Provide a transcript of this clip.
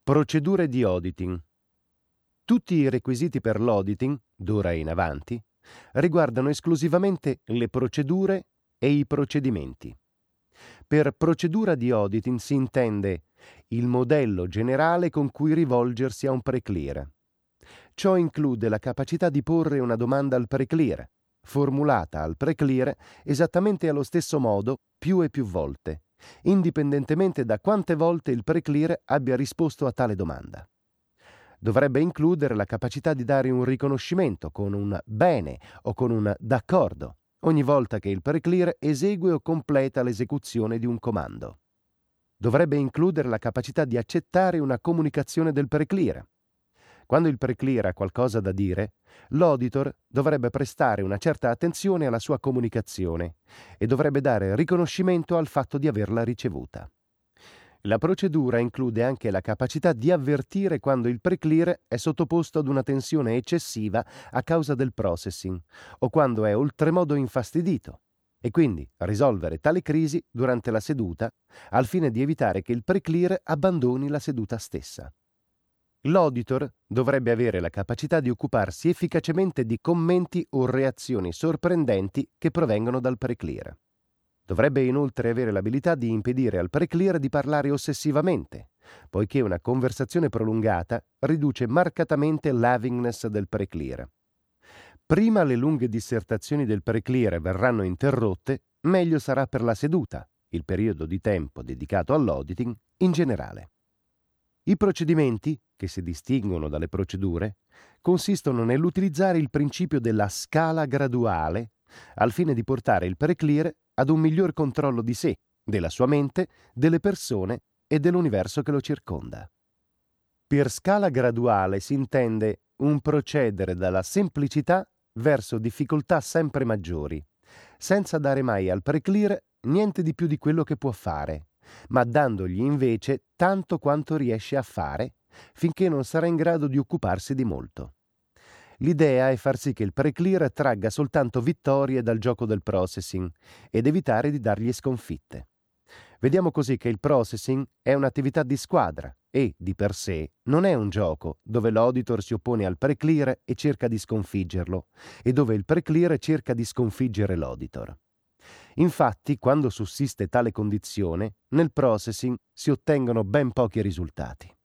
Procedure di auditing. Tutti i requisiti per l'auditing, d'ora in avanti, riguardano esclusivamente le procedure e i procedimenti. Per procedura di auditing si intende il modello generale con cui rivolgersi a un pre-clear. Ciò include la capacità di porre una domanda al pre-clear, formulata al pre-clear esattamente allo stesso modo più e più volte, indipendentemente da quante volte il pre-clear abbia risposto a tale domanda. Dovrebbe includere la capacità di dare un riconoscimento con un bene o con un d'accordo ogni volta che il pre-clear esegue o completa l'esecuzione di un comando. Dovrebbe includere la capacità di accettare una comunicazione del pre-clear. Quando il pre-clear ha qualcosa da dire, l'auditor dovrebbe prestare una certa attenzione alla sua comunicazione e dovrebbe dare riconoscimento al fatto di averla ricevuta. La procedura include anche la capacità di avvertire quando il pre-clear è sottoposto ad una tensione eccessiva a causa del processing o quando è oltremodo infastidito e quindi risolvere tale crisi durante la seduta al fine di evitare che il pre-clear abbandoni la seduta stessa. L'auditor dovrebbe avere la capacità di occuparsi efficacemente di commenti o reazioni sorprendenti che provengono dal pre-clear. Dovrebbe inoltre avere l'abilità di impedire al pre-clear di parlare ossessivamente, poiché una conversazione prolungata riduce marcatamente l'havingness del pre-clear. Prima le lunghe dissertazioni del pre-clear verranno interrotte, meglio sarà per la seduta, il periodo di tempo dedicato all'auditing in generale. I procedimenti, che si distinguono dalle procedure, consistono nell'utilizzare il principio della scala graduale al fine di portare il pre-clear ad un miglior controllo di sé, della sua mente, delle persone e dell'universo che lo circonda. Per scala graduale si intende un procedere dalla semplicità verso difficoltà sempre maggiori, senza dare mai al pre-clear niente di più di quello che può fare, ma dandogli invece tanto quanto riesce a fare, finché non sarà in grado di occuparsi di molto. L'idea è far sì che il pre-clear tragga soltanto vittorie dal gioco del processing ed evitare di dargli sconfitte. Vediamo così che il processing è un'attività di squadra e, di per sé, non è un gioco dove l'auditor si oppone al pre-clear e cerca di sconfiggerlo, e dove il pre-clear cerca di sconfiggere l'auditor. Infatti, quando sussiste tale condizione, nel processing si ottengono ben pochi risultati.